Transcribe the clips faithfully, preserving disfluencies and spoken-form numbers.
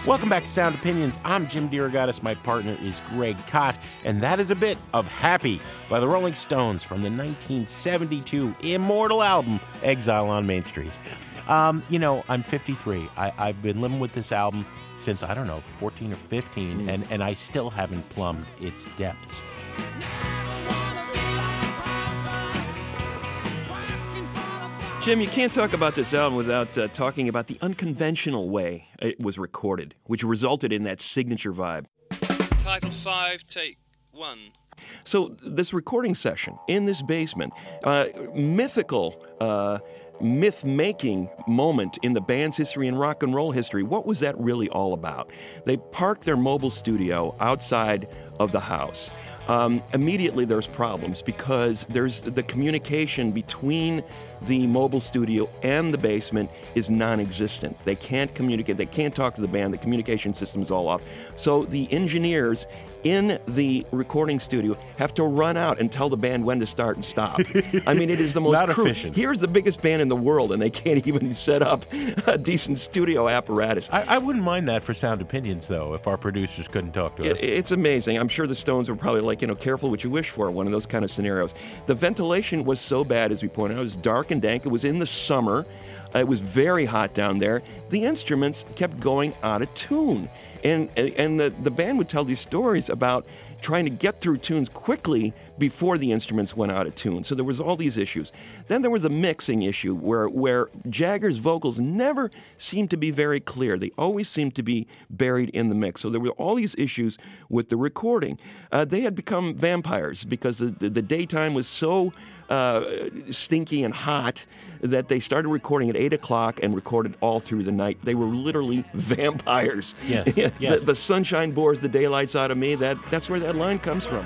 Welcome back to Sound Opinions. I'm Jim DeRogatis. My partner is Greg Kot, and that is a bit of Happy by the Rolling Stones from the nineteen seventy-two immortal album, Exile on Main Street. Um, you know, I'm fifty-three. I, I've been living with this album since, I don't know, fourteen or fifteen, mm. and, and I still haven't plumbed its depths. Jim, you can't talk about this album without uh, talking about the unconventional way it was recorded, which resulted in that signature vibe. Title five, take one. So this recording session in this basement, uh, mythical, uh, myth-making moment in the band's history and rock and roll history. What was that really all about? They parked their mobile studio outside of the house. Um, immediately there's problems because there's the communication between the mobile studio and the basement is non-existent. They can't communicate. They can't talk to the band. The communication system is all off. So the engineers in the recording studio have to run out and tell the band when to start and stop. I mean, it is the most Not cruel. efficient. Here's the biggest band in the world, and they can't even set up a decent studio apparatus. I, I wouldn't mind that for Sound Opinions, though, if our producers couldn't talk to us. It, it's amazing. I'm sure the Stones were probably like, you know, careful what you wish for, one of those kind of scenarios. The ventilation was so bad, as we pointed out. It was dark and dank. It was in the summer. Uh, it was very hot down there. The instruments kept going out of tune. And and the, the band would tell these stories about trying to get through tunes quickly before the instruments went out of tune. So there was all these issues. Then there was a mixing issue where, where Jagger's vocals never seemed to be very clear. They always seemed to be buried in the mix. So there were all these issues with the recording. Uh, they had become vampires because the, the, the daytime was so uh, stinky and hot that they started recording at eight o'clock and recorded all through the night. They were literally vampires. Yes, the, yes. the sunshine bores the daylights out of me. That, that's where that line comes from.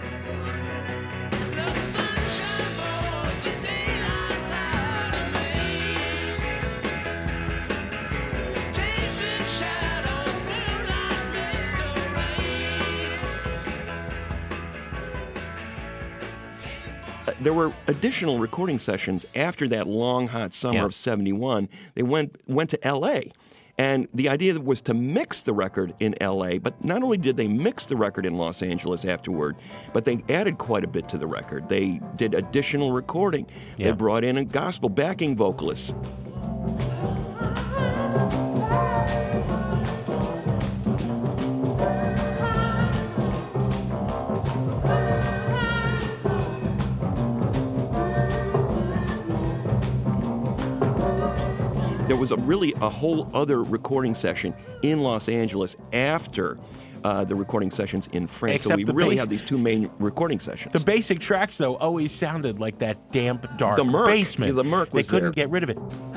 There were additional recording sessions after that long, hot summer yeah. of seventy-one. They went went to L A, and the idea was to mix the record in L A, but not only did they mix the record in Los Angeles afterward, but they added quite a bit to the record. They did additional recording. Yeah. They brought in a gospel backing vocalist. There was a really a whole other recording session in Los Angeles after uh, the recording sessions in France. Except so we the really ba- have these two main recording sessions. The basic tracks, though, always sounded like that damp, dark the Merc, basement. The Merc was They couldn't there. get rid of it.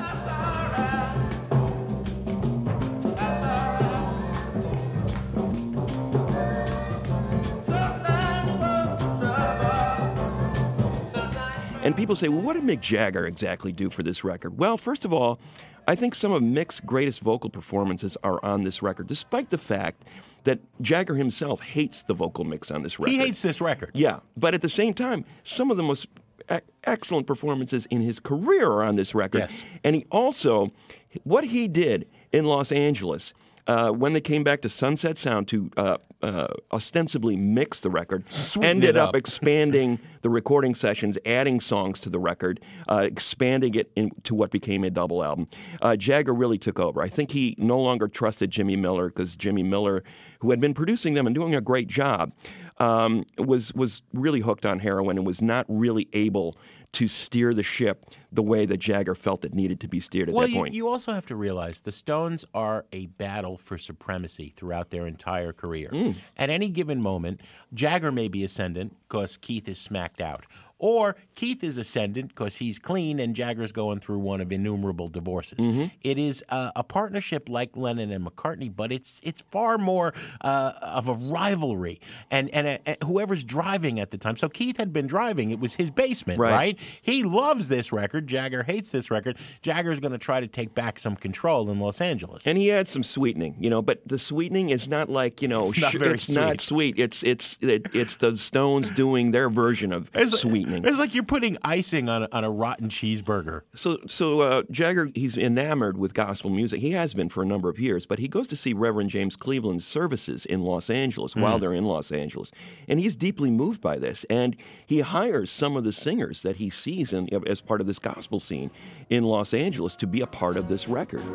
And people say, well, what did Mick Jagger exactly do for this record? Well, first of all, I think some of Mick's greatest vocal performances are on this record, despite the fact that Jagger himself hates the vocal mix on this record. He hates this record. Yeah, but at the same time, some of the most e- excellent performances in his career are on this record. Yes. And he also, what he did in Los Angeles, uh, when they came back to Sunset Sound to uh, uh, ostensibly mix the record, Sweeten ended it up up. expanding the recording sessions, adding songs to the record, uh, expanding it into what became a double album. Uh, Jagger really took over. I think he no longer trusted Jimmy Miller because Jimmy Miller, who had been producing them and doing a great job, um, was was really hooked on heroin and was not really able to steer the ship the way that Jagger felt it needed to be steered at well, that you, point. you also have to realize the Stones are a battle for supremacy throughout their entire career. Mm. At any given moment, Jagger may be ascendant because Keith is smacked out. Or Keith is ascendant because he's clean and Jagger's going through one of innumerable divorces. Mm-hmm. It is a, a partnership like Lennon and McCartney, but it's it's far more uh, of a rivalry. And and uh, whoever's driving at the time. So Keith had been driving. It was his basement, Right. right? He loves this record. Jagger hates this record. Jagger's going to try to take back some control in Los Angeles. And he adds some sweetening, you know, but the sweetening is not like, you know, it's not, sh- very it's sweet. not sweet. It's it's it, it's the Stones doing their version of it's, sweetening. It's like you're putting icing on a, on a rotten cheeseburger. So so uh, Jagger, he's enamored with gospel music. He has been for a number of years, but he goes to see Reverend James Cleveland's services in Los Angeles mm. while they're in Los Angeles. And he's deeply moved by this. And he hires some of the singers that he sees in, as part of this gospel scene in Los Angeles to be a part of this record.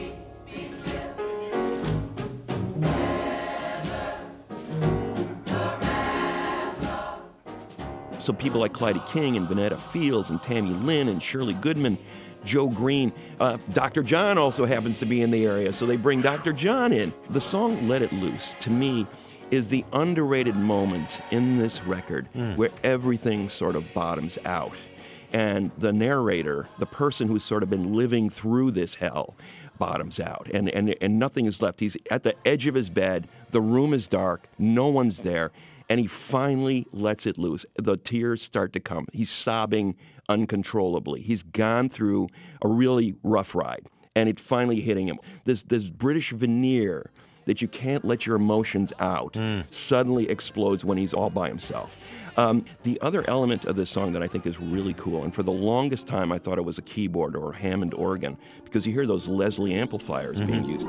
So people like Clyde King and Vanetta Fields and Tammy Lynn and Shirley Goodman, Joe Green. Uh, Doctor John also happens to be in the area, so they bring Doctor John in. The song Let It Loose, to me, is the underrated moment in this record mm. where everything sort of bottoms out. And the narrator, the person who's sort of been living through this hell, bottoms out. And, and, and nothing is left. He's at the edge of his bed. The room is dark. No one's there. And he finally lets it loose. The tears start to come. He's sobbing uncontrollably. He's gone through a really rough ride. And it finally hitting him. This, this British veneer that you can't let your emotions out mm. suddenly explodes when he's all by himself. Um, the other element of this song that I think is really cool, and for the longest time I thought it was a keyboard or a Hammond organ, because you hear those Leslie amplifiers mm-hmm. being used.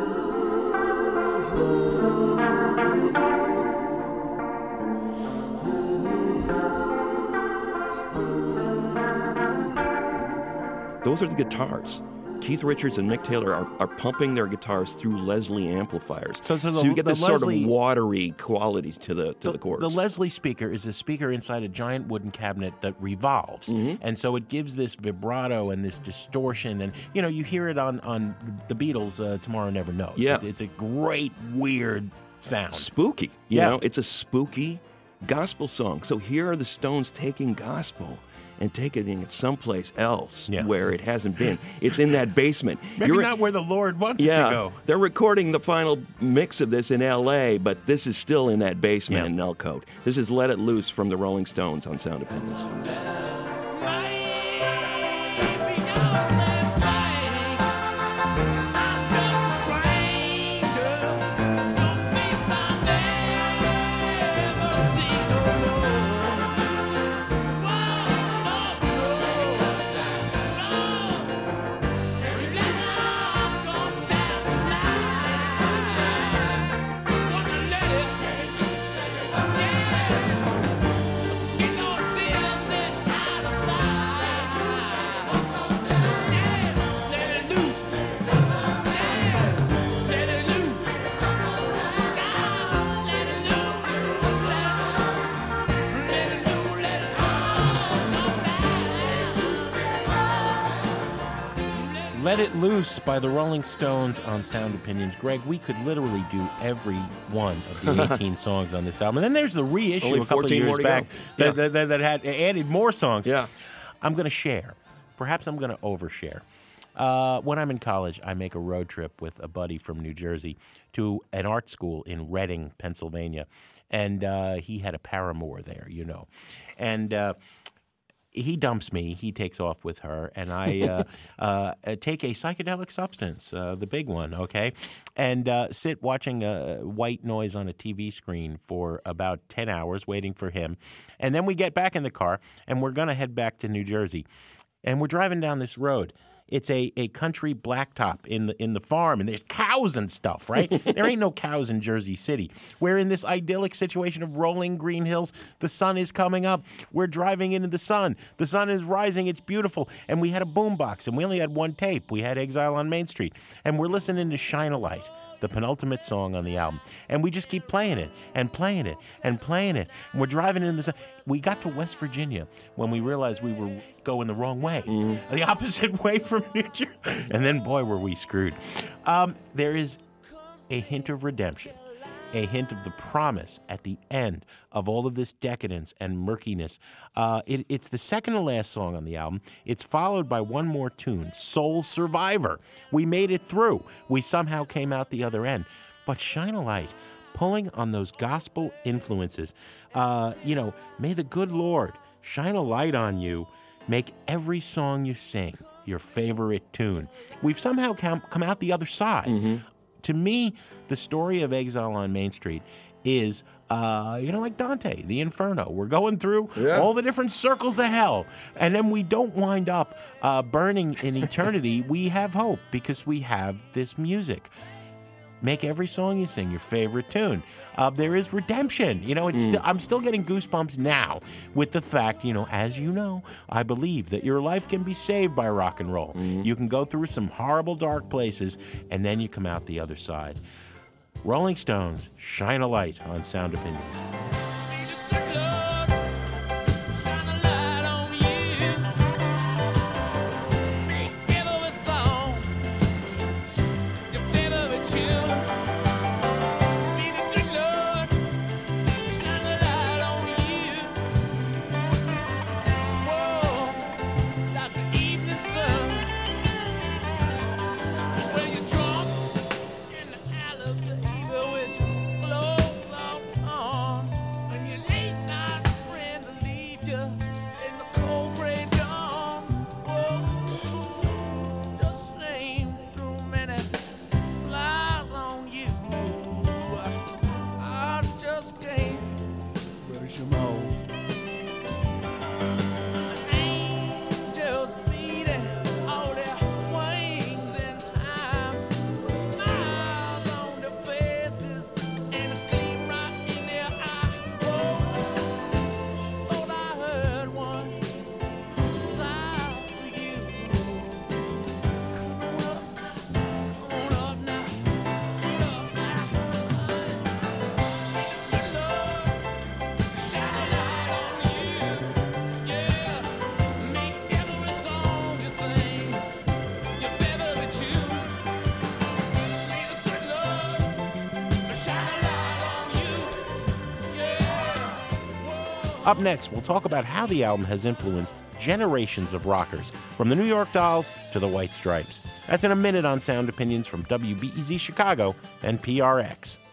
Those are the guitars. Keith Richards and Mick Taylor are, are pumping their guitars through Leslie amplifiers. So, so, the, so you get this Leslie, sort of watery quality to the to the, the chords. The Leslie speaker is a speaker inside a giant wooden cabinet that revolves. Mm-hmm. And so it gives this vibrato and this distortion. And, you know, you hear it on, on the Beatles' uh, Tomorrow Never Knows. Yeah. It, it's a great, weird sound. Spooky. You yeah. know, it's a spooky gospel song. So here are the Stones taking gospel and taking it someplace else yeah. where it hasn't been. It's in that basement. Maybe You're, not where the Lord wants yeah, it to go. They're recording the final mix of this in L A, but this is still in that basement yeah. in Elcote. This is Let It Loose from the Rolling Stones on Sound Opinions. Let It Loose by the Rolling Stones on Sound Opinions. Greg, we could literally do every one of the eighteen songs on this album. And then there's the reissue Only a couple of years back that, yeah. that, that had added more songs. Yeah. I'm going to share. Perhaps I'm going to overshare. Uh, when I'm in college, I make a road trip with a buddy from New Jersey to an art school in Reading, Pennsylvania. And uh, he had a paramour there, you know. And uh, he dumps me. He takes off with her. And I uh, uh, take a psychedelic substance, uh, the big one, okay, and uh, sit watching a white noise on a T V screen for about ten hours waiting for him. And then we get back in the car, and we're going to head back to New Jersey. And we're driving down this road. It's a, a country blacktop in the in the farm, and there's cows and stuff, right? There ain't no cows in Jersey City. We're in this idyllic situation of rolling green hills. The sun is coming up. We're driving into the sun. The sun is rising. It's beautiful. And we had a boombox, and we only had one tape. We had Exile on Main Street. And we're listening to Shine a Light, the penultimate song on the album. And we just keep playing it and playing it and playing it. And we're driving into the sun. We got to West Virginia when we realized we were going the wrong way, mm-hmm. the opposite way from New Jersey. And then, boy, were we screwed. Um, there is a hint of redemption, a hint of the promise at the end of all of this decadence and murkiness. Uh, it, it's the second to last song on the album. It's followed by one more tune, Soul Survivor. We made it through. We somehow came out the other end. But Shine a Light, pulling on those gospel influences. Uh, you know, may the good Lord shine a light on you Make every song you sing your favorite tune. We've somehow come, come out the other side. Mm-hmm. To me, the story of Exile on Main Street is, uh, you know, like Dante, the Inferno. We're going through Yeah. all the different circles of hell, and then we don't wind up uh, burning in eternity. We have hope because we have this music. Make every song you sing your favorite tune. Uh, there is redemption. You know, it's still, I'm still getting goosebumps now with the fact, you know, as you know, I believe that your life can be saved by rock and roll. You can go through some horrible, dark places, and then you come out the other side. Rolling Stones, Shine a Light on Sound Opinions. Up next, we'll talk about how the album has influenced generations of rockers, from the New York Dolls to the White Stripes. That's in a minute on Sound Opinions from W B E Z Chicago and P R X.